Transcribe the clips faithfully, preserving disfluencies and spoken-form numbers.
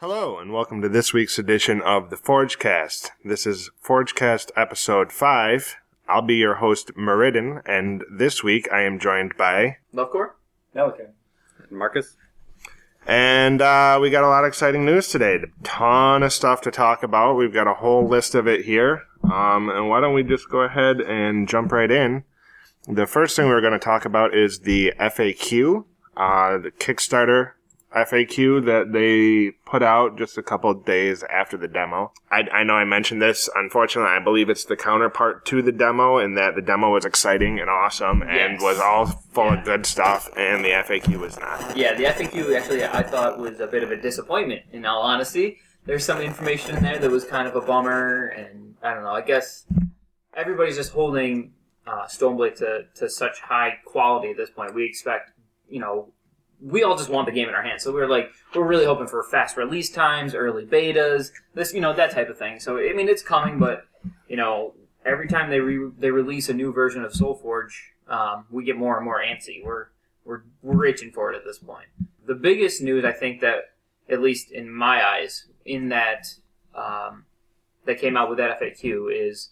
Hello, and welcome to this week's edition of the ForgeCast. This is ForgeCast episode five. I'll be your host, Meriden, and this week I am joined by... Lovecore? Pelican. Marcus? And uh, we got a lot of exciting news today. A ton of stuff to talk about. We've got a whole list of it here. Um, and why don't we just go ahead and jump right in. The first thing we're going to talk about is the F A Q, uh, the Kickstarter F A Q that they put out just a couple of days after the demo. I, I know I mentioned this. Unfortunately, I believe it's the counterpart to the demo in that the demo was exciting and awesome and Yes. was all full Yeah. of good stuff, and the F A Q was not. Yeah, the F A Q actually I thought was a bit of a disappointment, in all honesty. There's some information in there that was kind of a bummer, and I don't know, I guess everybody's just holding uh, Stoneblade to, to such high quality at this point. We expect, you know, we all just want the game in our hands. So we're like, we're really hoping for fast release times, early betas, this, you know, that type of thing. So, I mean, it's coming, but, you know, every time they re- they release a new version of SoulForge, um, we get more and more antsy. We're, we're, we're itching for it at this point. The biggest news, I think that, at least in my eyes, in that, um, that came out with that F A Q is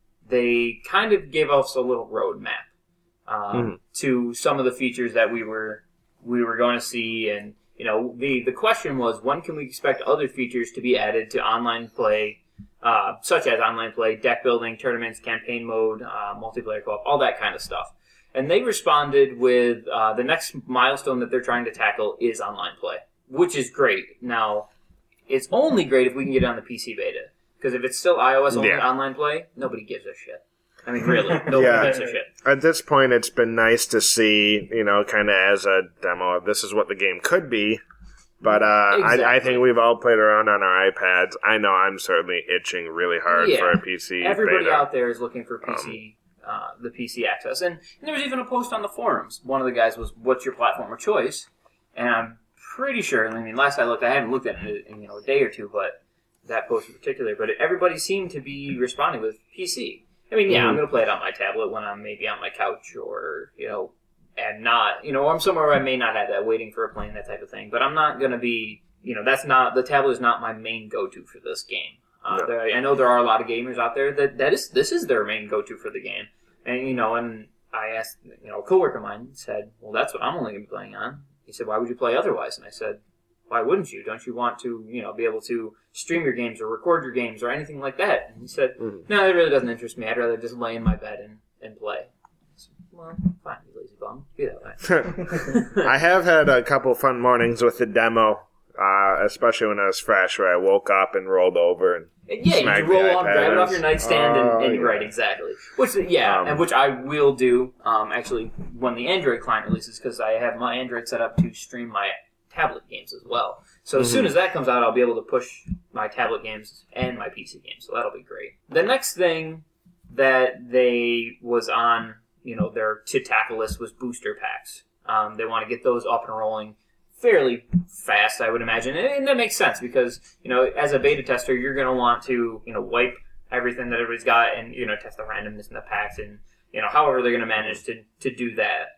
they kind of gave us a little roadmap, um, Mhm. to some of the features that we were, we were going to see, and you know, the the question was, when can we expect other features to be added to online play, uh, such as online play, deck building, tournaments, campaign mode, uh, multiplayer co-op, all that kind of stuff. And they responded with uh, the next milestone that they're trying to tackle is online play, which is great. Now, it's only great if we can get it on the P C beta, because if it's still iOS only Yeah. online play, nobody gives a shit. I mean, really, nobody Yeah. gives a shit. At this point, it's been nice to see, you know, kind of as a demo of this is what the game could be. But uh, I, I Exactly. think we've all played around on our iPads. I know I'm certainly itching really hard Yeah. for a P C Everybody beta. out there is looking for P C, uh, the P C access, and, and there was even a post on the forums. One of the guys was, "What's your platform of choice?" And I'm pretty sure. I mean, last I looked, I hadn't looked at it in you know a day or two, but that post in particular. But everybody seemed to be responding with P C. I mean, yeah, Mhm. I'm going to play it on my tablet when I'm maybe on my couch, or you know, and not you know, I'm somewhere where I may not have that, waiting for a plane, that type of thing. But I'm not going to be, you know, that's not the tablet is not my main go-to for this game. Uh, No. there, I know there are a lot of gamers out there that, that is this is their main go-to for the game, and you know, and I asked, you know, a coworker of mine said, "Well, that's what I'm only going to be playing on." He said, "Why would you play otherwise?" And I said, "Why wouldn't you? Don't you want to, you know, be able to stream your games or record your games or anything like that?" And he said, Mhm. "No, that really doesn't interest me. I'd rather just lay in my bed and, and play." I said, "Well, fine, you lazy bum. Be that way." I have had a couple fun mornings with the demo, uh, especially when it was fresh, where I woke up and rolled over and Yeah, you smack can the roll on, iPad. grab it off your nightstand, and, Oh, and yeah. right, exactly. Which, yeah, Um, and which I will do, um, actually, when the Android client releases, because I have my Android set up to stream my tablet games as well. So as Mm-hmm. soon as that comes out, I'll be able to push my tablet games and my P C games. So that'll be great. The next thing that they was on, you know, their to tackle list was booster packs. Um, they want to get those up and rolling fairly fast, I would imagine, and that makes sense because, you know, as a beta tester, you're going to want to, you know, wipe everything that everybody's got and, you know, test the randomness in the packs and, you know, however they're going to manage to to do that.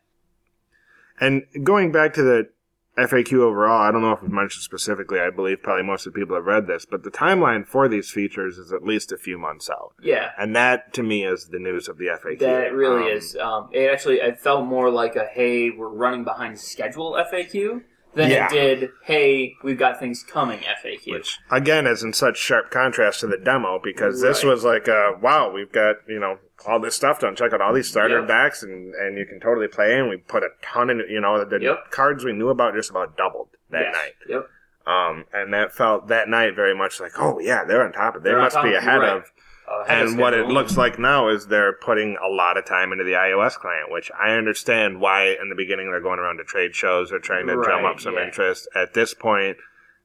And going back to the F A Q overall, I don't know if it's mentioned specifically. I believe probably most of the people have read this, but the timeline for these features is at least a few months out. Yeah. And that, to me, is the news of the F A Q. That really Um, is. Um, it actually, it felt more like a, hey, we're running behind schedule F A Q than Yeah. it did, hey, we've got things coming F A Q. Which, again, is in such sharp contrast to the demo, because this Right. was like, uh, wow, we've got, you know, all this stuff done. Check out all these starter Yep. decks, and, and you can totally play, and we put a ton in, you know, the Yep. cards we knew about just about doubled that Yes. night. Yep. Um, and that felt, that night, very much like, oh, yeah, they're on top of it. They They're on must top be of it, ahead right. of... Uh, ahead of And what it schedule. looks like now is they're putting a lot of time into the iOS client, which I understand why in the beginning they're going around to trade shows or trying to drum Right, up some yeah. interest. At this point,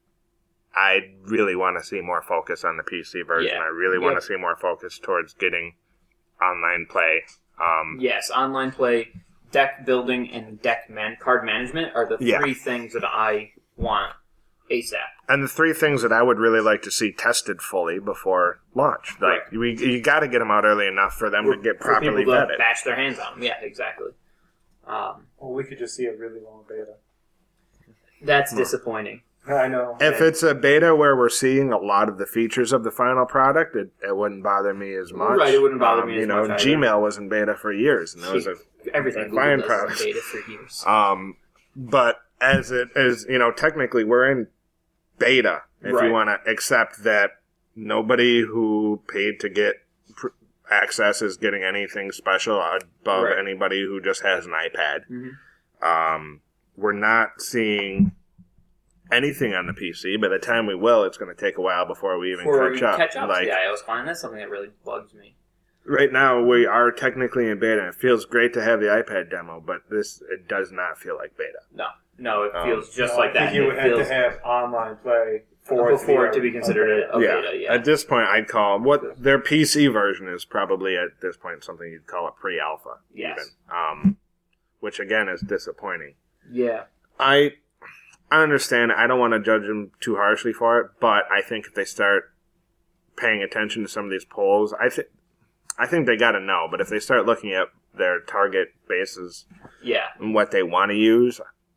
I really want to see more focus on the P C version. Yeah. I really want Yep. to see more focus towards getting online play. Um, Yes, online play, deck building, and deck man- card management are the Yeah. three things that I want ASAP. And the three things that I would really like to see tested fully before launch. Like, Right. we, you got to get them out early enough for them to get For properly people to vetted. bash their hands on them. Yeah, exactly. Um, Well, we could just see a really long beta. that's disappointing. I know. If it's a beta where we're seeing a lot of the features of the final product, it, it wouldn't bother me as much. Right, it wouldn't bother um, me you as know, much. Gmail either. was in beta for years, and that was a everything a Google fine does product. is in beta for years. Um, but as it is, you know, technically we're in beta. If Right. you want to accept that nobody who paid to get pr- access is getting anything special above Right. anybody who just has an iPad. Mm-hmm. Um, we're not seeing anything on the P C. By the time we will, it's going to take a while before we even Before catch we up. catch up Like to the iOS client, that's something that really bugs me. right now, we are technically in beta. It feels great to have the iPad demo, but this it does not feel like beta. No, no, it Um, feels just No, like I that. think you It would have feels- to have online play for before it it to be considered a, a yeah. beta. Yeah, At this point, I'd call what their P C version is probably at this point something you'd call a pre-alpha. Yes. Even. Um, which again is disappointing. yeah. I I understand. I don't want to judge them too harshly for it, but I think if they start paying attention to some of these polls, I think I think they got to know. But if they start looking at their target bases Yeah. and what they want to use,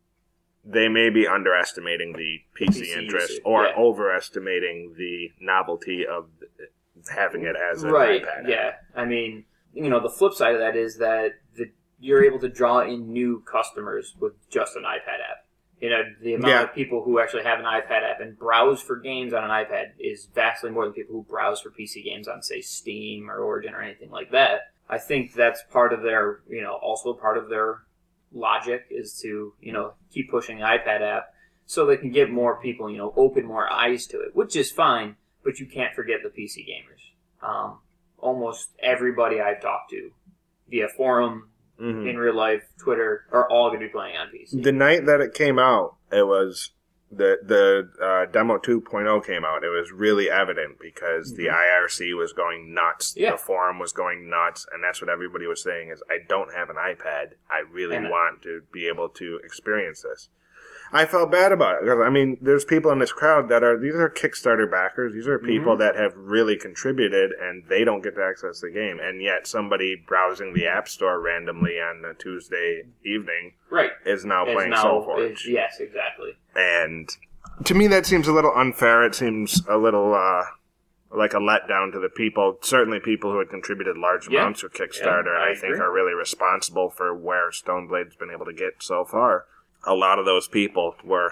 they may be underestimating the P C, P C interest usage, or yeah. overestimating the novelty of having it as an Right. iPad. Yeah. I mean, you know, the flip side of that is that the, you're able to draw in new customers with just an iPad app. You know, the amount Yeah. of people who actually have an iPad app and browse for games on an iPad is vastly more than people who browse for P C games on, say, Steam or Origin or anything like that. I think that's part of their, you know, also part of their logic is to, you know, keep pushing the iPad app so they can get more people, you know, open more eyes to it, which is fine, but you can't forget the P C gamers. Um, almost everybody I've talked to via forum, Mhm. in real life, Twitter, are all going to be playing on P C. The night that it came out, it was the the uh, demo two point oh came out. It was really evident because the I R C was going nuts. Yeah. The forum was going nuts, and that's what everybody was saying is, I don't have an iPad. I really And- want to be able to experience this. I felt bad about it because, I mean, there's people in this crowd that are, these are Kickstarter backers. These are people Mhm. that have really contributed, and they don't get to access the game. And yet somebody browsing the App Store randomly on a Tuesday evening Right. is now Is playing now- SoulForge. is- yes, exactly. And to me, that seems a little unfair. It seems a little uh, like a letdown to the people. Certainly, people who had contributed large Yeah. amounts to Kickstarter, Yeah, I I, think, agree. are really responsible for where Stoneblade's been able to get so far. A lot of those people were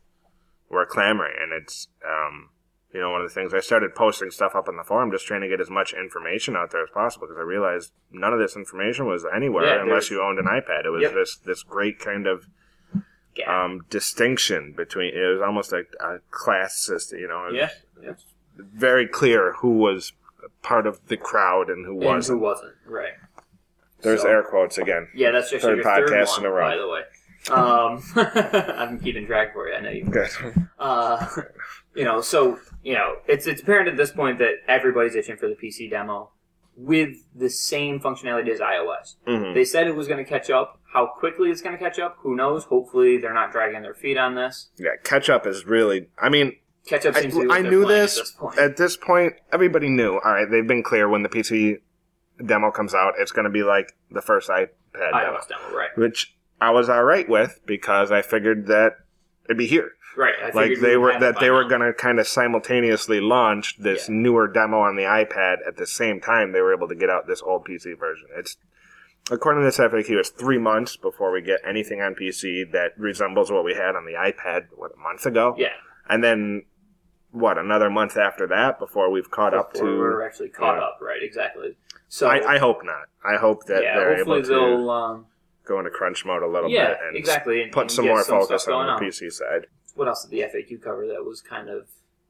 were clamoring, and it's um, you know one of the things I started posting stuff up on the forum, just trying to get as much information out there as possible because I realized none of this information was anywhere Yeah, unless there's- you owned an iPad. It was Yep. this this great kind of Gap. um, distinction between. It was almost like a class system, you know. It was yeah. yeah. very clear who was part of the crowd and who And wasn't. who wasn't, right. There's So- air quotes again. Yeah, that's just Third your third podcast one, in a row. by the way. Um, I'm keeping track for you. I know you. Good. Uh, you know, so you know, it's it's apparent at this point that everybody's itching for the P C demo with the same functionality as iOS. Mhm. They said it was going to catch up. How quickly it's going to catch up, who knows? Hopefully, they're not dragging their feet on this. Yeah, catch up is really. I mean, Catch up I, seems to be what I they're knew playing this at this point. at this point. Everybody knew. All right, they've been clear when the P C demo comes out, it's going to be like the first iPad demo, iOS demo, right? which I was all right with because I figured that it'd be here. Right. I Like figured they we were had it that by they were now. going to kind of simultaneously launch this Yeah. newer demo on the iPad at the same time they were able to get out this old P C version. It's according to this F A Q, it's three months before we get anything on P C that resembles what we had on the iPad what a month ago. Yeah. And then what another month after that before we've caught up Before to. we're actually caught yeah. up, right? Exactly. So I, I hope not. I hope that yeah, they're hopefully able to they'll um, go into crunch mode a little yeah, bit and exactly, and, put and some get more some focus stuff on going the P C side. What else did the F A Q cover that was kind of...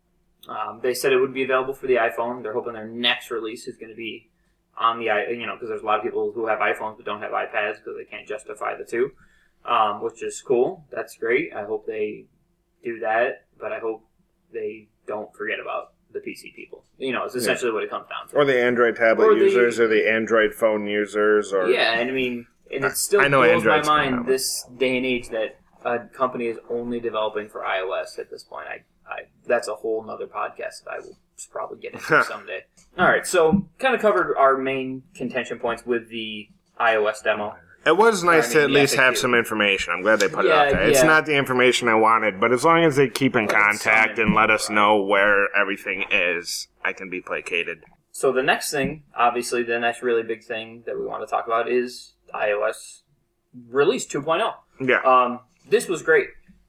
Um, they said it would be available for the iPhone. They're hoping their next release is going to be on the i, you know, because there's a lot of people who have iPhones but don't have iPads because they can't justify the two, um, which is cool. That's great. I hope they do that, but I hope they don't forget about the P C people. You know, it's essentially what it comes down to. Or the Android tablet Or the- users, or the Android phone users, or Yeah, and I mean, and it still I know blows my Android's coming mind out. this day and age that a company is only developing for iOS at this point. I, I that's a whole nother podcast that I will probably get into someday. All right, so kind of covered our main contention points with the iOS demo. It was nice I to mean, at the least have F A Q. some information. I'm glad they put Yeah, it out there. It's yeah. not the information I wanted, but as long as they keep in But it's some contact and info, let us right. know where everything is, I can be placated. So the next thing, obviously, the next really big thing that we want to talk about is iOS release two point oh. Yeah. Um, this was great.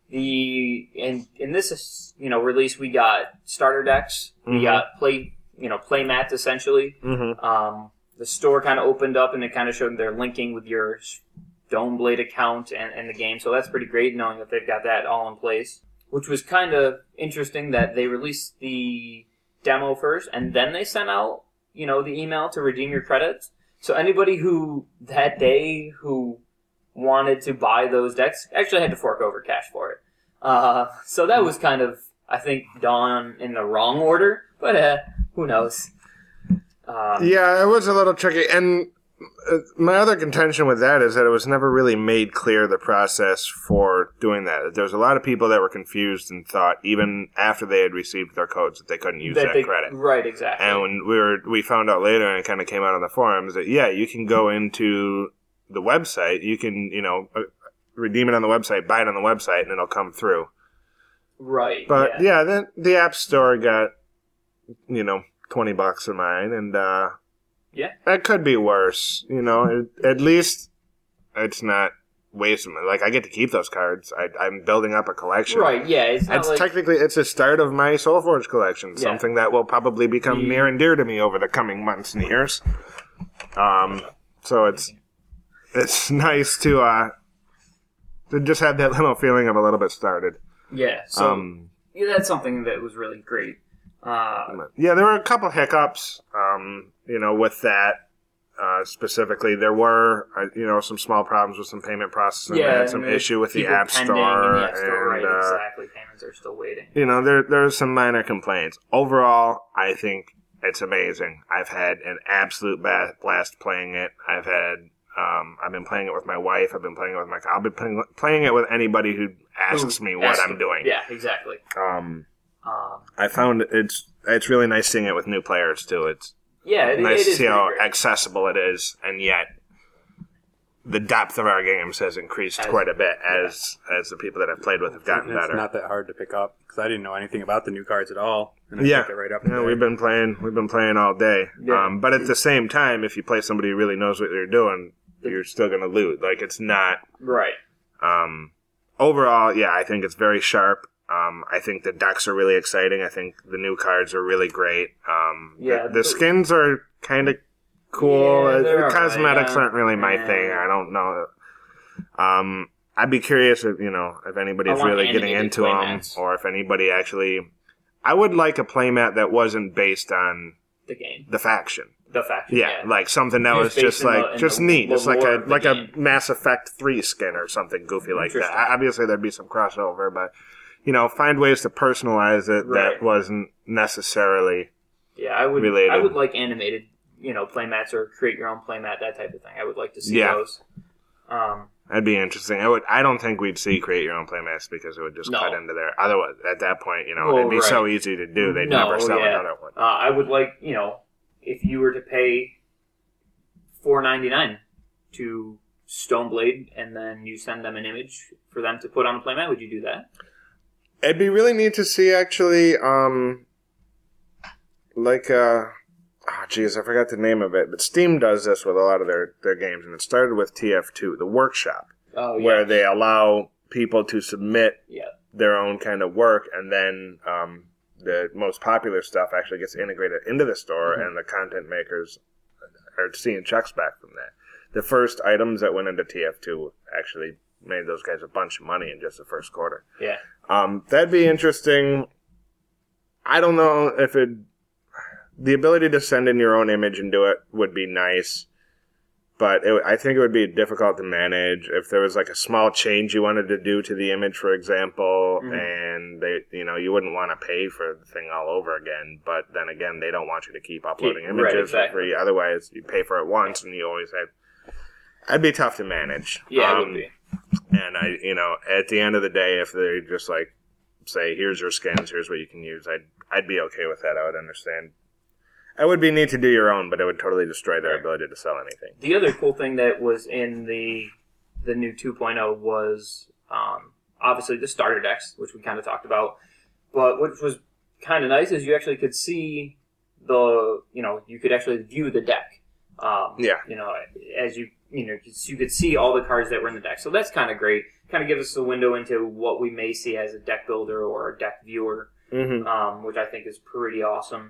The in in this you know release we got starter decks, we Mhm. got play you know play mats essentially. Mm-hmm. Um, the store kind of opened up and it kind of showed they're linking with your Stoneblade account and, and the game, so that's pretty great knowing that they've got that all in place. Which was kind of interesting that they released the demo first and then they sent out you know the email to redeem your credits. So anybody who that day who wanted to buy those decks actually had to fork over cash for it. Uh, so that was kind of, I think, done in the wrong order, but uh, who knows? Um, Yeah, it was a little tricky. And uh, my other contention with that is that it was never really made clear the process for doing that. There was a lot of people that were confused and thought, even after they had received their codes, that they couldn't use that, they- credit. Right, exactly. And when we were, we found out later, and it kind of came out on the forums, that, yeah, you can go into the website, you can, you know, uh, redeem it on the website, buy it on the website, and it'll come through. right. But, yeah. yeah, then the App Store got, you know, twenty bucks of mine, and, uh, Yeah. that could be worse, you know, it, at least it's not wasting, like, I get to keep those cards, I, I'm building up a collection. Right, yeah. It's not It's like, technically, it's a start of my Soulforge collection, Yeah. something that will probably become Mm. near and dear to me over the coming months and years. Um, so it's it's nice to uh to just have that little feeling of a little bit started. yeah, so um, yeah, that's something that was really great. Uh, yeah, there were a couple hiccups, um, you know, with that. Uh, specifically, there were, uh, you know, some small problems with some payment processing. yeah, I had some and there's issue with the people App pending Store, in the App Store, and right, uh, exactly. Payments are still waiting. you know, there there's some minor complaints. Overall, I think it's amazing. I've had an absolute ba- blast playing it. I've had, um, I've been playing it with my wife. I've been playing it with my. I'll be playing, playing it with anybody who asks me what Ask- I'm doing. Yeah, exactly. Um, Um, I found it's it's really nice seeing it with new players too. It's yeah, it, nice it to is see how pretty great. accessible it is, and yet the depth of our games has increased As- quite a bit as as the people that I've played with have gotten It's better. not that hard to pick up because I didn't know anything about the new cards at all. And I Yeah. picked it right up. Yeah, there. we've been playing. We've been playing all day. Yeah. Um, but at the same time, if you play somebody who really knows what they're doing, you're still going to loot. Like it's not. Right. Um, overall, yeah, I think it's very sharp. Um, I think the decks are really exciting. I think the new cards are really great. Um, Yeah, the, the the- skins are kind of cool. Yeah, Uh, they're the alright, cosmetics yeah. aren't really my Yeah. thing. I don't know. Um, I'd be curious if you know if anybody's I want really getting animated into them, playmats. or if anybody actually. I would like a playmat that wasn't based on The game. the faction. The fact. Yeah, like something that Just was based just in the- like in just the- neat, the just like lore a of the like a game. Mass Effect three skin or something goofy like that. Interesting. Obviously, there'd be some crossover, but you know, find ways to personalize it Right. that wasn't necessarily. Yeah, I would. Related. I would like animated, you know, playmats or create your own playmat, that type of thing. I would like to see Yeah. those. Um, That'd be interesting. I would. I don't think we'd see create your own playmats because it would just No. cut into there. Otherwise, at that point, you know, Well, it'd be so right. easy to do. They'd No, never sell yeah. another one. uh, I would like, you know, if you were to pay four ninety nine to Stoneblade and then you send them an image for them to put on a playmat, would you do that? It'd be really neat to see actually, um, like, uh, oh geez, I forgot the name of it, but Steam does this with a lot of their, their games, and it started with T F two, the workshop, Oh, where yeah. they allow people to submit Yeah. their own kind of work, and then, um, the most popular stuff actually gets integrated into the store, Mhm. and the content makers are seeing checks back from that. The first items that went into T F two actually made those guys a bunch of money in just the first quarter. Yeah. Um, that'd be interesting. I don't know if it... The ability to send in your own image and do it would be nice, but it, I think it would be difficult to manage if there was like a small change you wanted to do to the image, for example, Mhm. and they, you know, you wouldn't want to pay for the thing all over again. But then again, they don't want you to keep uploading Keep- images right, for exactly. free. Otherwise, you pay for it once, and you always have. That'd be tough to manage. Yeah, it Um, would be. and I, you know, at the end of the day, if they just like say, "Here's your skins, here's what you can use," I'd I'd be okay with that. I would understand. It would be neat to do your own, but it would totally destroy their ability to sell anything. The other cool thing that was in the the new two point oh was um, obviously the starter decks, which we kind of talked about. But what was kind of nice is you actually could see the, you know, you could actually view the deck. Um, Yeah. You know, as you, you know, you could see all the cards that were in the deck. So that's kind of great. Kind of gives us a window into what we may see as a deck builder or a deck viewer, Mm-hmm. um, which I think is pretty awesome.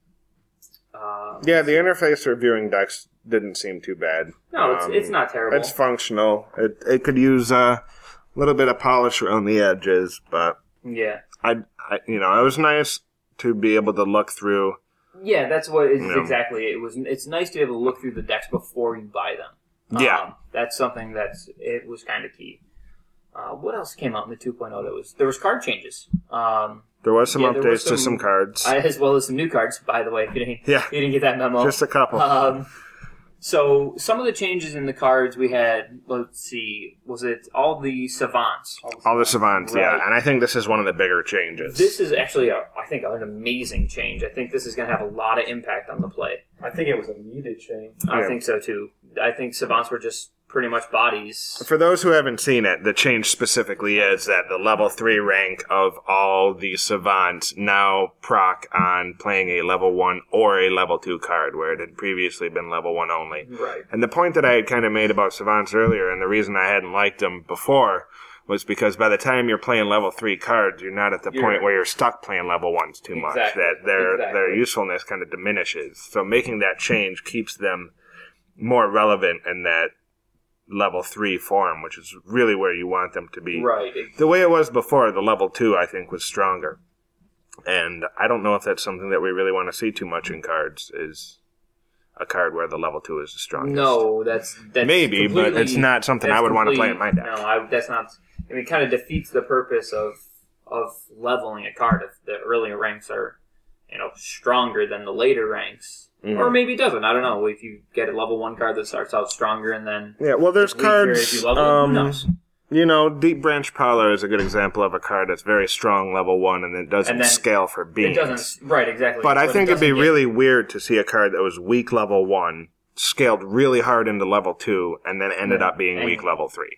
Um, Yeah, the interface for viewing decks didn't seem too bad. No, it's, Um, it's not terrible. It's functional. It it could use a little bit of polish around the edges, but Yeah. I, I you know, it was nice to be able to look through. Yeah, that's what it's Yeah. exactly. It was. It's nice to be able to look through the decks before you buy them. Yeah. Um, that's something that's it was kind of key. Uh, what else came out in the two point oh? That was there was card changes. Um, There was some Yeah, there updates was to some- some cards. I- as well as some new cards. By the way, if you didn't, Yeah. if you didn't get that memo. Just a couple. Um, so some of the changes in the cards we had. Let's see, was it all the savants? All the savants, yeah. Right. And I think this is one of the bigger changes. This is actually, a, I think, an amazing change. I think this is going to have a lot of impact on the play. I think it was a needed change. I Yeah. think so too. I think savants were just pretty much bodies. For those who haven't seen it, the change specifically is that the level three rank of all the savants now proc on playing a level one or a level two card, where it had previously been level one only. Right. And the point that I had kind of made about savants earlier, and the reason I hadn't liked them before, was because by the time you're playing level three cards, you're not at the You're- point where you're stuck playing level ones too much. Exactly. That their Exactly. their usefulness kind of diminishes. So making that change keeps them more relevant in that level three form, which is really where you want them to be. Right. The way it was before, the level two, I think, was stronger. And I don't know if that's something that we really want to see too much in cards, is a card where the level two is the strongest. No, that's that's Maybe, but completely- it's not something I that's would want to play in complete- my deck. No, I, that's not. I mean, it kind of defeats the purpose of of leveling a card if the earlier ranks are, you know, stronger than the later ranks. Mhm. Or maybe it doesn't. I don't know. If you get a level one card that starts out stronger and then Yeah, well, there's it's weaker as cards. you level, who Um, knows? you know, Deep Branch Prowler is a good example of a card that's very strong level one, and it doesn't And then scale for It beings. doesn't. Right. Exactly. But I it think it'd be doesn't get- really weird to see a card that was weak level one, scaled really hard into level two, and then ended Yeah. up being And- weak level three.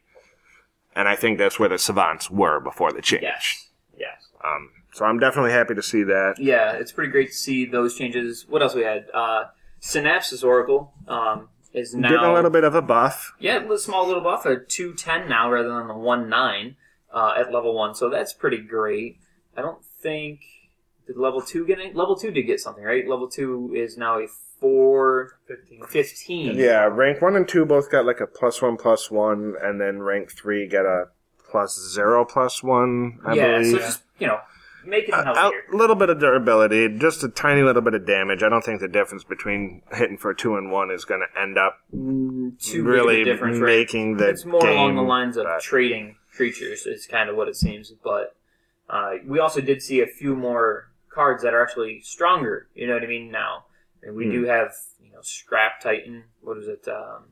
And I think that's where the savants were before the change. Yes. Yes. Um, so I'm definitely happy to see that. Yeah, it's pretty great to see those changes. What else we had? Uh, Synapses Oracle um, is now Getting a little bit of a buff. yeah, a little- small little buff, a two ten now rather than the one nine uh, at level one. So that's pretty great. I don't think did level two get any? Level two did get something, right? Level two is now a four fifteen. fifteen. Yeah, rank one and two both got like a plus one plus one, and then rank three get a plus zero plus one, I yeah. believe. So just you know, make it A healthier. a little bit of durability, just a tiny little bit of damage. I don't think the difference between hitting for two and one is going to end up Mm, too big of a really difference, right? making the It's more game. along the lines of but- trading creatures is kind of what it seems. But uh, we also did see a few more cards that are actually stronger. You know what I mean? Now, and we Hmm. do have you know Scrap Titan. What is it? Um,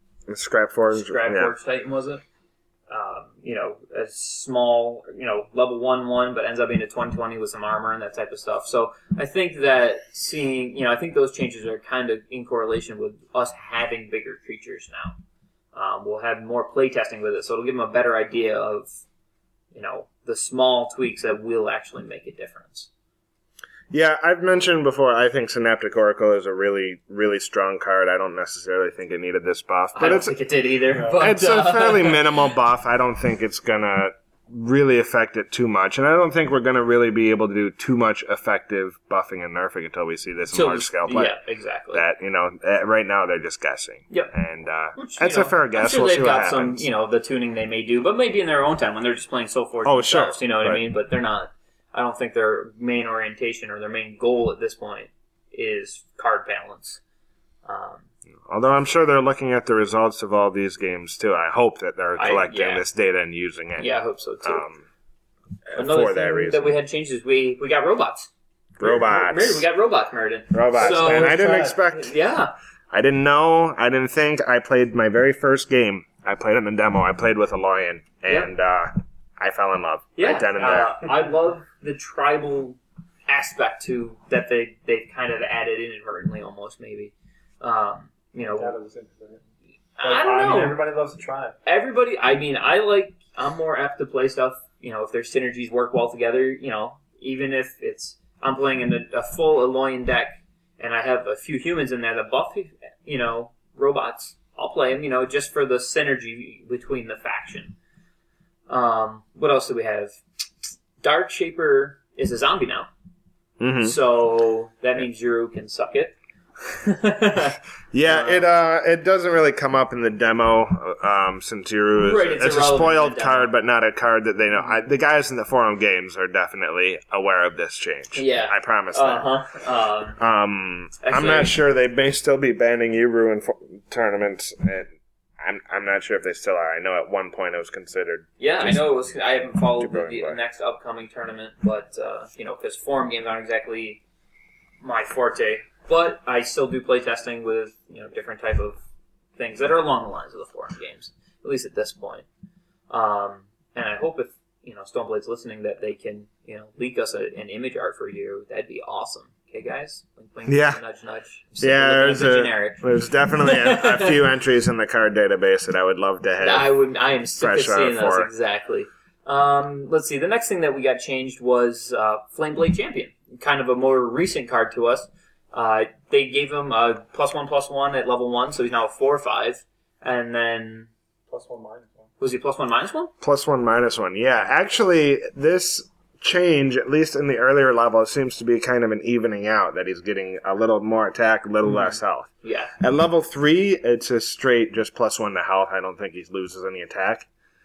Scrap Forge. Scrap yeah. Forge Titan was it? Um, you know, a small, you know, level one one, but ends up being a twenty twenty with some armor and that type of stuff. So I think that seeing, you know, I think those changes are kind of in correlation with us having bigger creatures now. Um, we'll have more playtesting with it, so it'll give them a better idea of, you know, the small tweaks that will actually make a difference. Yeah, I've mentioned before, I think Synaptic Oracle is a really, really strong card. I don't necessarily think it needed this buff. I But don't it's, think it did either. But, it's a uh, fairly minimal buff. I don't think it's going to really affect it too much. And I don't think we're going to really be able to do too much effective buffing and nerfing until we see this in so- large-scale play. Yeah, exactly. That, you know, uh, right now they're just guessing. Yep. And uh, Which, you that's know, a fair I'm guess. sure We'll they've see what got happens. some, you know, the tuning they may do, but maybe in their own time when they're just playing Soul Forge Oh, themselves, sure, you know what I but- mean? But they're not. I don't think their main orientation or their main goal at this point is card balance. Um, Although I'm sure they're looking at the results of all these games, too. I hope that they're I- collecting yeah. this data and using it. yeah, I hope so too. Um, Another for thing that reason. that we had changed is we we got robots. Robots. Meriden, we got robots, Meriden. Robots. So, and I didn't uh, expect... Yeah. I didn't know. I didn't think. I played my very first game. I played it in the demo. I played with a lion, and uh, I fell in love Yeah. right then and there. Uh, I love the tribal aspect to that they they kind of added inadvertently, almost maybe. Um, you know, That was interesting. I don't know. mean, everybody loves to try it. Everybody, I mean, I like. I'm more apt to play stuff. You know, if their synergies work well together. You know, even if it's I'm playing in a, a full Eloyan deck and I have a few humans in there that buff, you know, robots. I'll play them. You know, just for the synergy between the faction. Um, what else do we have? Dark Shaper is a zombie now. Mm-hmm. So that means Yuru can suck it. Yeah, Uh, it uh, it doesn't really come up in the demo, um, since Yuru is Right, it's, it's a irrelevant in spoiled the demo. card, but not a card that they know. I, the guys in the forum games are definitely aware of this change. Yeah. I promise Uh that. huh. Um, Um, I'm Actually- not sure. They may still be banning Yuru in fo- tournaments, and I'm I'm not sure if they still are. I know at one point it was considered. yeah, I know it was. I haven't followed Keep the, going, the boy. next upcoming tournament, but uh, you know, because forum games aren't exactly my forte. But I still do play testing with you know different type of things that are along the lines of the forum games, at least at this point. Um, and I hope if you know Stoneblade's listening that they can you know leak us a, an image art for you. That'd be awesome. Okay, guys. Blink, blink, Yeah. Nudge, nudge. I'm sick of Yeah, looking at there's the a generic. there's definitely a, a few entries in the card database that I would love to have. I would. I am sick of Fresh out seeing of those four. exactly. Um, let's see. The next thing that we got changed was uh, Flameblade Champion, kind of a more recent card to us. Uh, they gave him a plus one plus one at level one, so he's now a four or five. And then Plus one, minus one. was he plus one minus one? Plus one, minus one. Yeah, actually, this change, at least in the earlier levels, seems to be kind of an evening out, that he's getting a little more attack, a little less health. Yeah. At level three, it's a straight just plus one to health. I don't think he loses any attack.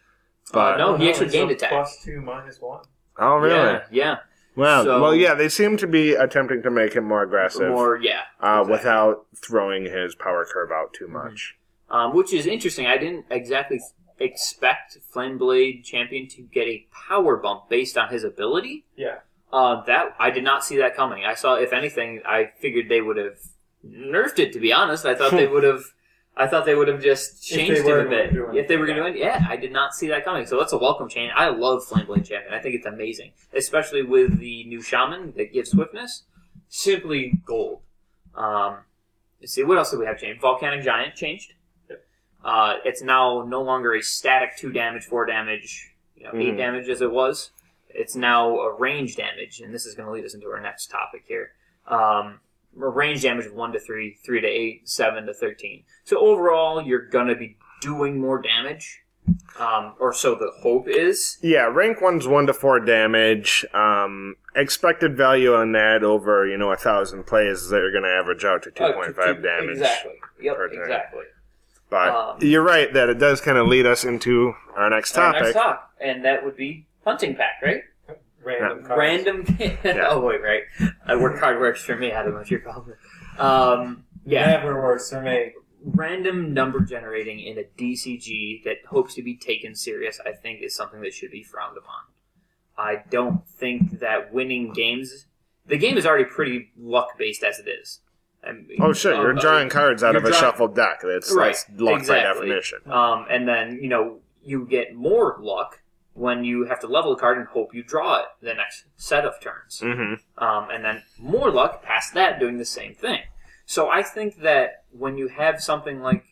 But, Uh, no, he actually it's a gained attack. Plus two, minus one. oh, really? Yeah. Yeah. Well, So- well, yeah, they seem to be attempting to make him more aggressive More. Yeah. uh, exactly. without throwing his power curve out too much. Um, which is interesting. I didn't exactly expect Flameblade Champion to get a power bump based on his ability. Yeah. Uh, that I did not see that coming. I saw, if anything, I figured they would have nerfed it. To be honest, I thought they would have. I thought they would have just If they changed it were a bit doing if they were it, going to do it. Yeah, I did not see that coming. So that's a welcome change. I love Flameblade Champion. I think it's amazing, especially with the new Shaman that gives swiftness. Simply gold. Um, let's see, what else did we have changed? Volcanic Giant changed. Yep. Uh, it's now no longer a static two damage, four damage, you know, eight Mhm. damage as it was. It's now a range damage, and this is going to lead us into our next topic here. Um, a range damage of one to three, three to eight, seven to thirteen. So overall, you're going to be doing more damage, um, or so the hope is. Yeah, rank one's one to four damage. Um, expected value on that over, you know, a thousand plays, they're going to average out to two point five Uh, damage. Exactly. Yep, per turn. exactly. But Um, you're right that it does kind of lead us into our next Our topic. next talk, and that would be Hunting Pack, right? Random cards. Random. Oh wait, right. I work card works for me. I don't know what you're calling it. Um, yeah. Never works for me. Random number generating in a D C G that hopes to be taken serious, I think, is something that should be frowned upon. I don't think that winning games. The game is already pretty luck based as it is. I mean, Oh, sure, you're uh, drawing cards out you're of a drawing- shuffled deck. That's, Right, that's luck exactly. by definition. Um, and then, you know, you get more luck when you have to level a card and hope you draw it the next set of turns. Mm-hmm. Um, and then more luck past that doing the same thing. So I think that when you have something like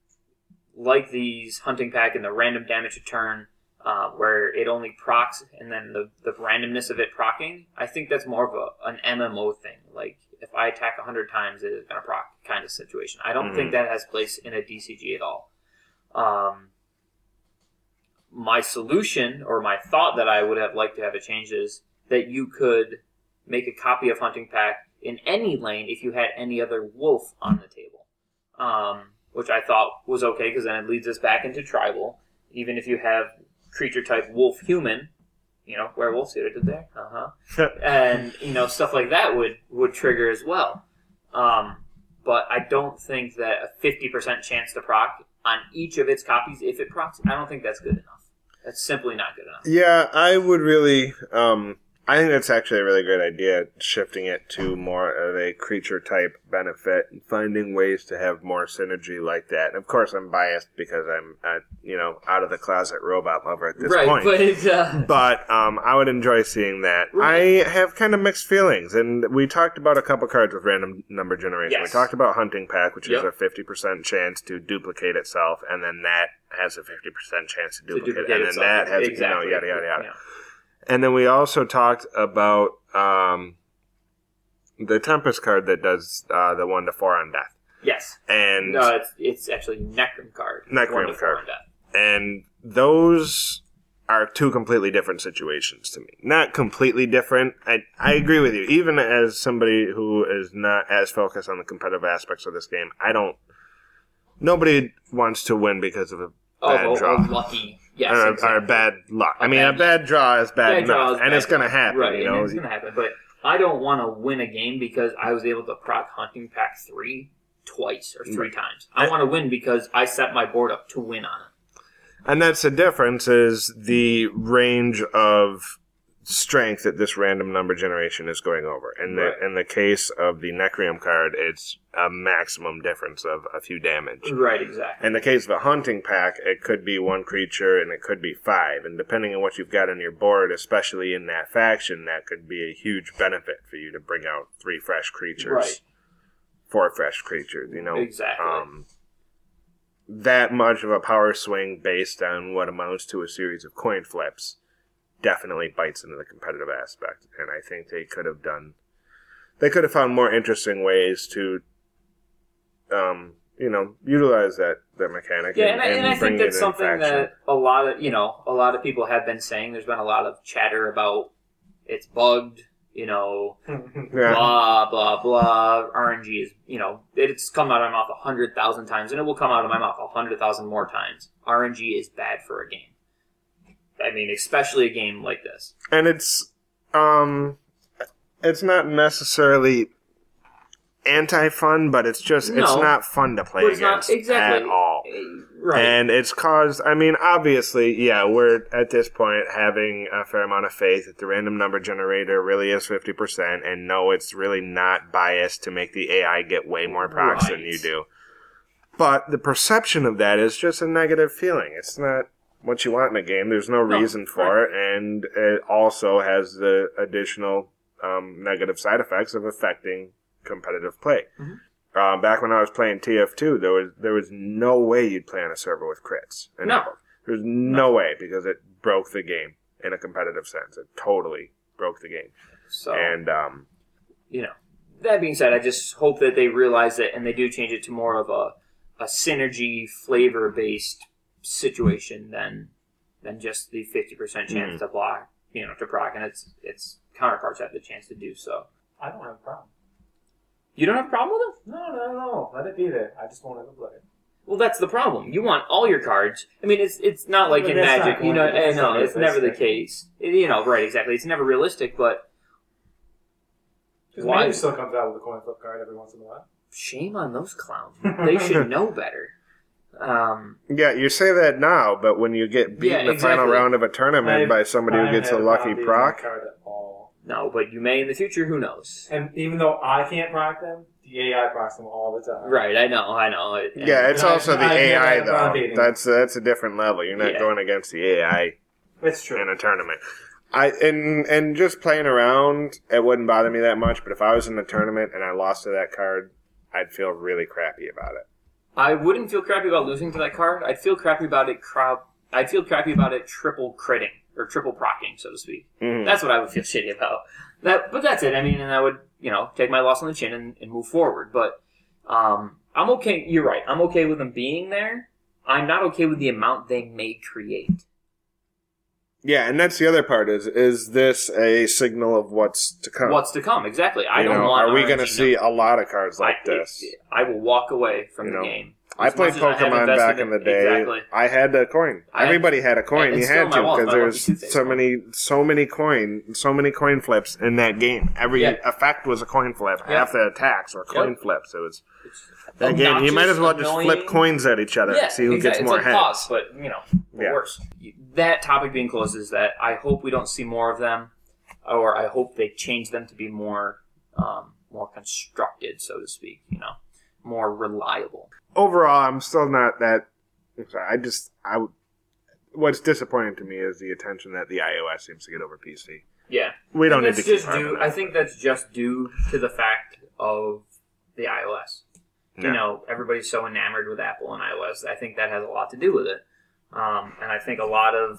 like these Hunting Pack and the random damage a turn, uh, where it only procs and then the, the randomness of it procking, I think that's more of a, an M M O thing. Like, if I attack one hundred times, it is going to proc kind of situation. I don't Mhm. think that has place in a D C G at all. Um, my solution, or my thought that I would have liked to have it changed, is that you could make a copy of Hunting Pack in any lane if you had any other wolf on the table. Um, which I thought was okay, because then it leads us back into tribal. Even if you have creature type wolf human, you know, werewolf, see what I did there? Uh-huh. And, you know, stuff like that would, would trigger as well. Um, but I don't think that a fifty percent chance to proc on each of its copies, if it procs, I don't think that's good enough. That's simply not good enough. Yeah, I would really. Um, I think that's actually a really great idea, shifting it to more of a creature type benefit and finding ways to have more synergy like that. And of course, I'm biased because I'm, a, you know, out of the closet robot lover at this right, point. but uh, But um, I would enjoy seeing that. Right. I have kind of mixed feelings, and we talked about a couple cards with random number generation. Yes. We talked about Hunting Pack, which is Yep. a fifty percent chance to duplicate itself, and then that has a fifty percent chance to to duplicate, duplicate it, and itself. then that has, exactly. you know, yada, yada, yada. Yeah. And then we also talked about um, the Tempest card that does uh, the one to four on death. Yes. And No, it's it's actually Necrom card. Necrom One to four card. on death. and those are two completely different situations to me. Not completely different. I I agree with you. Even as somebody who is not as focused on the competitive aspects of this game, I don't. Nobody wants to win because of a bad Oh, draw. oh, lucky. Yes, or, exactly. or bad luck. A I mean, bad- a bad draw is bad, Bad draw enough, is and bad it's going to enough. happen. Right, you and know, it's going to happen. But I don't want to win a game because I was able to proc Hunting Pack three twice or three Right. times. I want to win because I set my board up to win on it. and that's the difference: is the range of strength that this random number generation is going over. In the Right. in the case of the Necreum card, it's a maximum difference of a few damage. Right, exactly. In the case of a hunting pack, it could be one creature and it could be five. And depending on what you've got on your board, especially in that faction, that could be a huge benefit for you to bring out three fresh creatures. Right. Four fresh creatures, you know. Exactly. Um, that much of a power swing based on what amounts to a series of coin flips definitely bites into the competitive aspect. And I think they could have done... They could have found more interesting ways to Um, you know, utilize that, that mechanic. Yeah, and, I, and I bring think it that's in something faction. that a lot of, you know, a lot of people have been saying. There's been a lot of chatter about it's bugged, you know, Yeah. blah, blah, blah. R N G is, you know, it's come out of my mouth a hundred thousand times, and it will come out of my mouth a hundred thousand more times. R N G is bad for a game. I mean, especially a game like this. And it's, um, it's not necessarily anti-fun, but it's just, it's No. not fun to play But it's not- against exactly. at all. Right. And it's caused, I mean, obviously, yeah, we're at this point having a fair amount of faith that the random number generator really is fifty percent, and no, it's really not biased to make the A I get way more procs than Right. you do. But the perception of that is just a negative feeling. It's not what you want in a game. There's no No, reason for it, and it also has the additional um, negative side effects of affecting competitive play. Mhm. Um, back when I was playing T F two, there was there was no way you'd play on a server with crits. No. There's no, way because it broke the game in a competitive sense. It totally broke the game. So, And um, you know, that being said, I just hope that they realize it and they do change it to more of a, a synergy flavor based situation than than just the fifty percent chance Mhm. to block, you know, to proc, and its its counterparts have the chance to do so. I don't have a problem. You don't have a problem with it? No, no, no. Let it be there. I just won't ever play it. Well, that's the problem. You want all your cards. I mean, it's it's not like But in that's Magic, not you know. going- eh, that's no, not it's never the realistic. case. It- you know, right? Exactly. It's never realistic, but Because Why? Magic still comes out with a coin flip card every once in a while. shame on those clowns. They should know better. Um, yeah, you say that now, but when you get beat Yeah, in the final exactly. round of a tournament I- by somebody I who gets a haven't had lucky problem beating that proc, card at all. no, but you may in the future. Who knows? And even though I can't proc them, the A I procs them all the time. Right, I know, I know. It- and- yeah, it's And I- also the I A I never have though. beating. That's that's a different level. You're not Yeah. going against the A I It's true. in a tournament. I and and just playing around, it wouldn't bother me that much. But if I was in a tournament and I lost to that card, I'd feel really crappy about it. I wouldn't feel crappy about losing to that card. I'd feel crappy about it. Crowd. I'd feel crappy about it triple critting or triple procking, so to speak. Mhm. That's what I would feel shitty about. That, but that's it. I mean, and I would, you know, take my loss on the chin and, and move forward. But um, I'm okay. You're right. I'm okay with them being there. I'm not okay with the amount they may create. Yeah, and that's the other part. Is is this a signal of what's to come? What's to come? Exactly. I you don't know, want. are we going to see a lot of cards like I, this? I will walk away from You the know, game. I As played much as I have Pokemon invested back in the day. Exactly. I had a coin. I had- Everybody had a coin. and You it's still had in my to wallet, because my there's Lucky Two-Face so coin. many, so many coin, so many coin flips in that game. Every Yeah. effect was a coin flip. Yeah. Half the attacks were coin Yep. flips. It was It's that game. You might as well just obnoxious, flip annoying. coins at each other Yeah, and see who exactly. gets more it's like heads. Pause, but you know, Yeah. worse. That topic being closed is that I hope we don't see more of them. or I hope they change them to be more um, more constructed, so to speak. You know, more reliable. Overall, I'm still not that. I'm sorry, I just I. What's disappointing to me is the attention that the iOS seems to get over P C. Yeah, We don't And need to that's keep just harping due. on I that. think that's just due to the fact of the iOS. Yeah. You know, everybody's so enamored with Apple and iOS. I think that has a lot to do with it. Um, and I think a lot of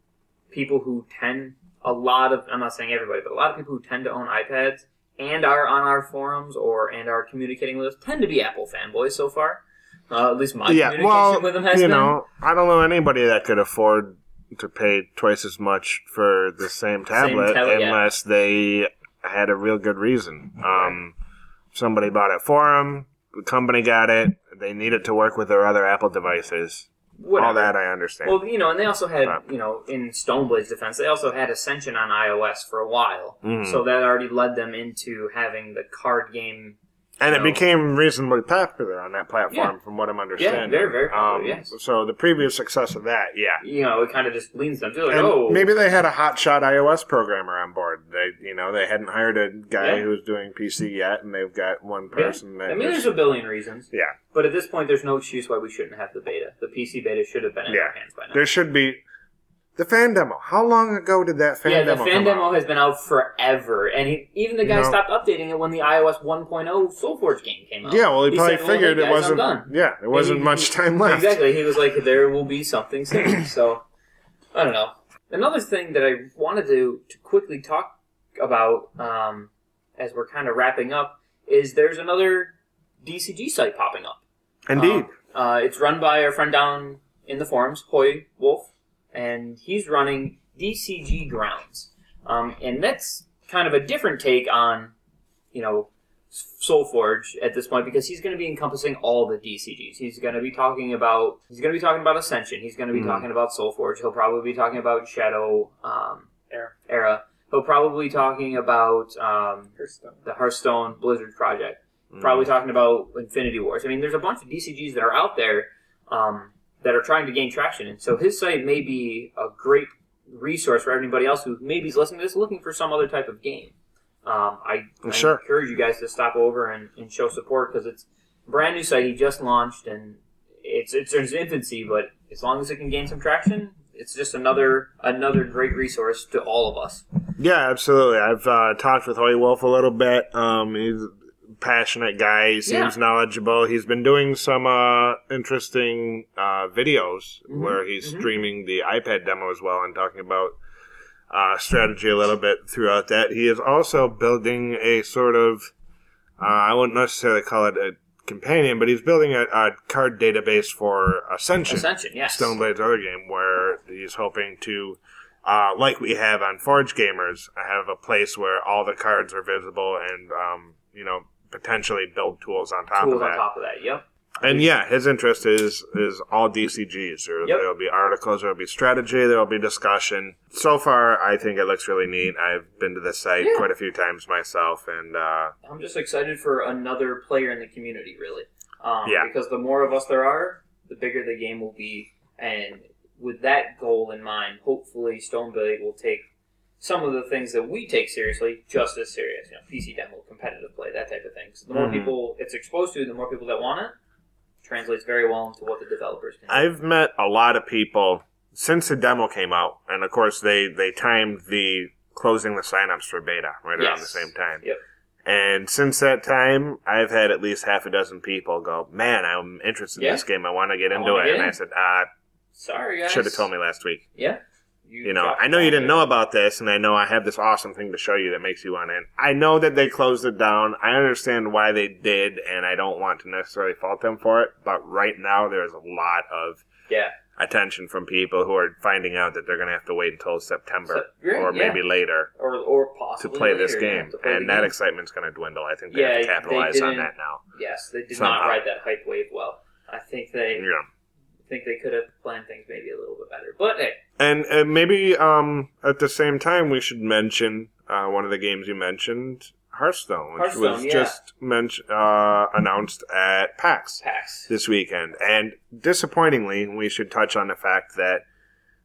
people who tend, a lot of, I'm not saying everybody, but a lot of people who tend to own iPads and are on our forums or and are communicating with us tend to be Apple fanboys so far. Uh, at least my Yeah, communication well, with them has you been. know, I don't know anybody that could afford to pay twice as much for the same tablet tablet, yeah. unless they had a real good reason. Um, somebody bought it for them, the company got it, they need it to work with their other Apple devices. Whatever. All that I understand. Well, you know, and they also had, But- you know, in Stoneblade's defense, they also had Ascension on iOS for a while. Mhm. So that already led them into having the card game. And it No. became reasonably popular on that platform, Yeah. from what I'm understanding. very, very popular, Um, yes. So the previous success of that, yeah. You know, it kind of just leans them to like, And oh, maybe they had a hotshot iOS programmer on board. They, you know, they hadn't hired a guy Yeah. who's doing P C yet, and they've got one person yeah. that. I mean, was- there's a billion reasons. yeah, But at this point, there's no excuse why we shouldn't have the beta. The P C beta should have been in Yeah. our hands by now. there should be the fan demo. How long ago did that fan yeah, the demo fan come demo out? has been out forever, and he, even the guy You know- stopped updating it when the iOS one point oh Soulforge game came out. Yeah, well, he, probably said, "Well, figured hey, it guys, wasn't. I'm done." Yeah, there wasn't he- much he- time left. Exactly. He was like, there will be something soon. So, I don't know. Another thing that I wanted to, to quickly talk about um, as we're kind of wrapping up is there's another D C G site popping up. Indeed. Um, uh, it's run by our friend down in the forums, Hoy Wolf, and he's running D C G Grounds. Um, and that's kind of a different take on, you know, Soulforge at this point because he's going to be encompassing all the D C Gs. He's going to be talking about he's going to be talking about Ascension. He's going to be Mhm. talking about Soulforge. He'll probably be talking about Shadow um, Era. Era. He'll probably be talking about um, Hearthstone. the Hearthstone Blizzard project. Mm. Probably talking about Infinity Wars. I mean, there's a bunch of D C Gs that are out there um, that are trying to gain traction, and so his site may be a great resource for anybody else who maybe is listening to this looking for some other type of game. Um, I, I Sure. encourage you guys to stop over and, and show support because it's a brand new site he just launched and it's it's in its infancy, but as long as it can gain some traction, it's just another another great resource to all of us. Yeah, absolutely. I've uh, talked with Hoy Wolf a little bit. Um, he's a passionate guy. He seems Yeah. knowledgeable. He's been doing some uh, interesting uh, videos Mhm, where he's mhm. streaming the iPad demo as well and talking about uh, strategy a little bit throughout that. He is also building a sort of, uh, I wouldn't necessarily call it a companion, but he's building a, a card database for Ascension. Ascension, yes. Stoneblade's other game, where he's hoping to, uh, like we have on Forge Gamers, have a place where all the cards are visible and, um, you know, potentially build tools on top Tools of that. on top of that, yep. And yeah, his interest is is all D C Gs. There, Yep. There'll be articles, there'll be strategy, there'll be discussion. So far, I think it looks really neat. I've been to the site Yeah. quite a few times myself, and uh, I'm just excited for another player in the community, really. Um, Yeah. Because the more of us there are, the bigger the game will be. And with that goal in mind, hopefully Stoneblade will take some of the things that we take seriously just as serious. You know, P C demo, competitive play, that type of thing. So the more Mhm. people it's exposed to, the more people that want it, translates very well into what the developers can do. I've met a lot of people since the demo came out, and of course they they timed the closing the signups for beta right around the Yes. same time. Yep. And since that time, I've had at least half a dozen people go, "Man, I'm interested Yeah. in this game. I want to get I into wanna it." get And in. I said, "Ah, Sorry, guys. should have told me last week." Yeah. You know, dropped I know you the didn't ball know about this, and I know I have this awesome thing to show you that makes you want in. I know that they closed it down. I understand why they did, and I don't want to necessarily fault them for it. But right now, there's a lot of there. Yeah. attention from people who are finding out that they're going to have to wait until September So- great, or yeah. maybe later Or or to possibly play later, this yeah, game, to play and the that game. excitement's going to dwindle. I think they Yeah, have to they capitalize on didn't- that now. Yes, they did Somehow. not ride that hype wave well. I think they Yeah. think they could have planned things maybe a little bit better. But hey, And, and maybe um, at the same time, we should mention uh, one of the games you mentioned, Hearthstone, which Hearthstone, was yeah. just men- uh, announced at PAX PAX. this weekend. And disappointingly, we should touch on the fact that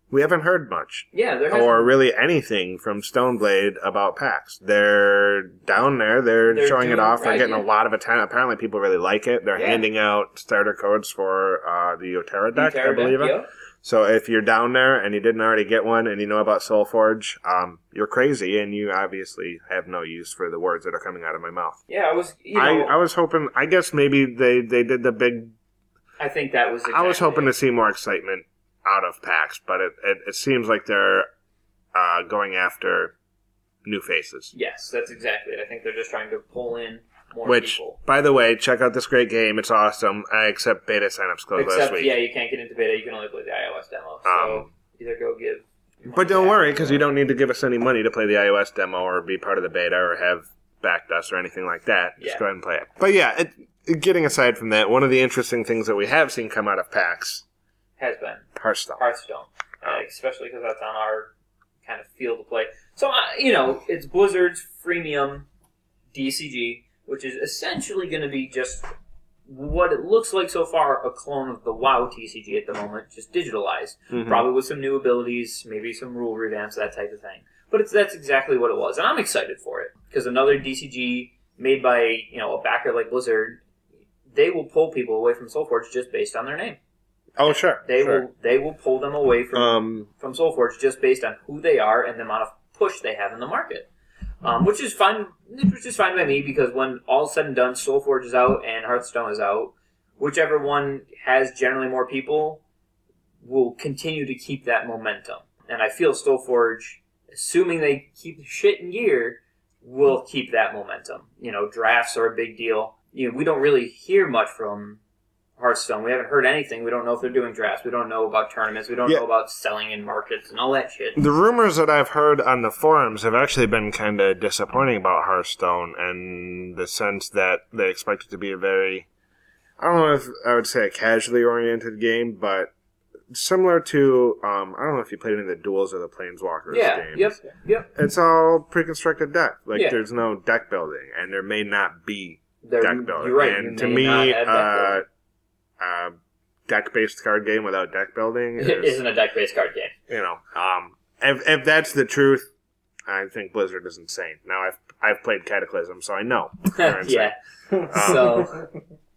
we haven't heard much. Yeah, there Or hasn't- really anything from Stoneblade about PAX. They're down there. They're, They're showing it doing off. They're right, getting yeah. a lot of attention. Apparently, people really like it. They're Yeah. handing out starter codes for uh, the Otera deck, I Terra believe deck, it. yep. So if you're down there and you didn't already get one and you know about Soulforge, um, you're crazy and you obviously have no use for the words that are coming out of my mouth. Yeah, I was. You I, know, I was hoping, I guess maybe they, they did the big, I think that was. Exactly I was hoping it. to see more excitement out of PAX, but it, it, it seems like they're uh, going after new faces. Yes, that's exactly it. I think they're just trying to pull in more Which, people. by the way, check out this great game. It's awesome. I accept beta signups closed last Except, week. yeah, you can't get into beta. You can only play the iOS demo. So Um, either go give. But don't worry, because you don't need to give us any money to play the iOS demo or be part of the beta or have backed us or anything like that. Just Yeah. go ahead and play it. But yeah, it, getting aside from that, one of the interesting things that we have seen come out of PAX, Has been Hearthstone. Hearthstone, Oh. uh, especially because that's on our kind of field of play. So uh, you know, it's Blizzard's freemium D C G, which is essentially going to be just what it looks like so far, a clone of the WoW T C G at the moment, just digitalized, Mhm. probably with some new abilities, maybe some rule revamps, that type of thing. But it's that's exactly what it was, and I'm excited for it because another D C G made by you know a backer like Blizzard, they will pull people away from SoulForge just based on their name. Oh, sure. They sure. will they will pull them away from Um, from SoulForge just based on who they are and the amount of push they have in the market, um, which is fine. Which is fine by me because when all's said and done, SoulForge is out and Hearthstone is out. Whichever one has generally more people will continue to keep that momentum, and I feel SoulForge, assuming they keep the shit in gear, will keep that momentum. You know, drafts are a big deal. You know, we don't really hear much from Hearthstone. We haven't heard anything. We don't know if they're doing drafts. We don't know about tournaments. We don't Yeah. know about selling in markets and all that shit. the rumors that I've heard on the forums have actually been kind of disappointing about Hearthstone in the sense that they expect it to be a very, I don't know if I would say a casually oriented game, but similar to, um, I don't know if you played any of the Duels or the Planeswalkers Yeah. games. Yep. Yep. It's all pre-constructed deck. Like, Yeah. there's no deck building, and there may not be They're, deck building. You're right. And you to may me, not have deck uh, building. uh, deck-based card game without deck building It is, isn't a deck-based card game. you know, um, if, if that's the truth, I think Blizzard is insane. Now, I've I've played Cataclysm, so I know. they're insane. yeah. So,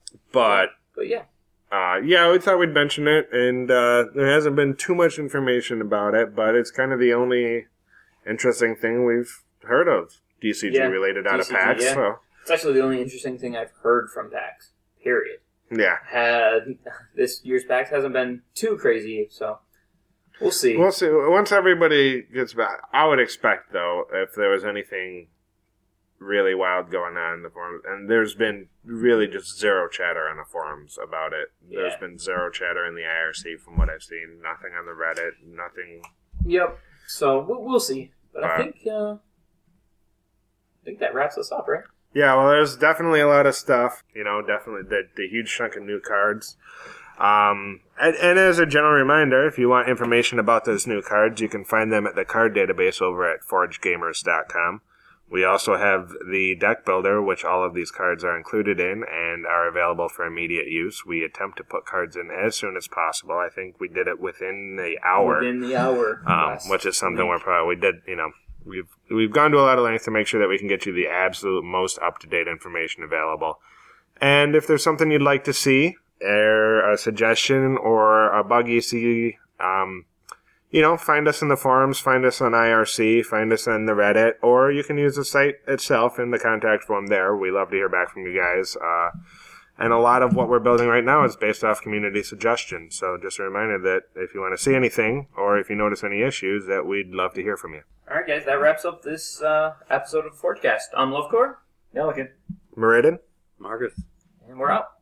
But, but yeah. uh, yeah, we thought we'd mention it, and uh, there hasn't been too much information about it, but it's kind of the only interesting thing we've heard of D C G Yeah, related out D C G, of PAX. yeah. So, It's actually the only interesting thing I've heard from PAX. Period. yeah. Had this year's PAX hasn't been too crazy, so we'll see. We'll see. Once everybody gets back, I would expect, though, if there was anything really wild going on in the forums, and there's been really just zero chatter on the forums about it. There's Yeah. been zero chatter in the I R C from what I've seen. Nothing on the Reddit. Nothing. Yep. So we'll, we'll see. But I Uh, think uh, I think that wraps us up, right? Yeah, well, there's definitely a lot of stuff. You know, definitely the, the huge chunk of new cards. Um, and, and as a general reminder, if you want information about those new cards, you can find them at the card database over at forge gamers dot com. We also have the deck builder, which all of these cards are included in and are available for immediate use. We attempt to put cards in as soon as possible. I think we did it within the hour, Within the hour. um, Last which is something week. we're probably, we did, you know, we've, we've gone to a lot of lengths to make sure that we can get you the absolute most up-to-date information available. And if there's something you'd like to see, or a suggestion, or a bug you see, um, you know, find us in the forums, find us on I R C, find us on the Reddit, or you can use the site itself in the contact form there. We love to hear back from you guys. Uh, and a lot of what we're building right now is based off community suggestions. So just a reminder that if you want to see anything, or if you notice any issues, that we'd love to hear from you. All right, guys, that wraps up this uh, episode of Forgecast. I'm Lovecore, Nellican. Meriden? Marcus. and we're out.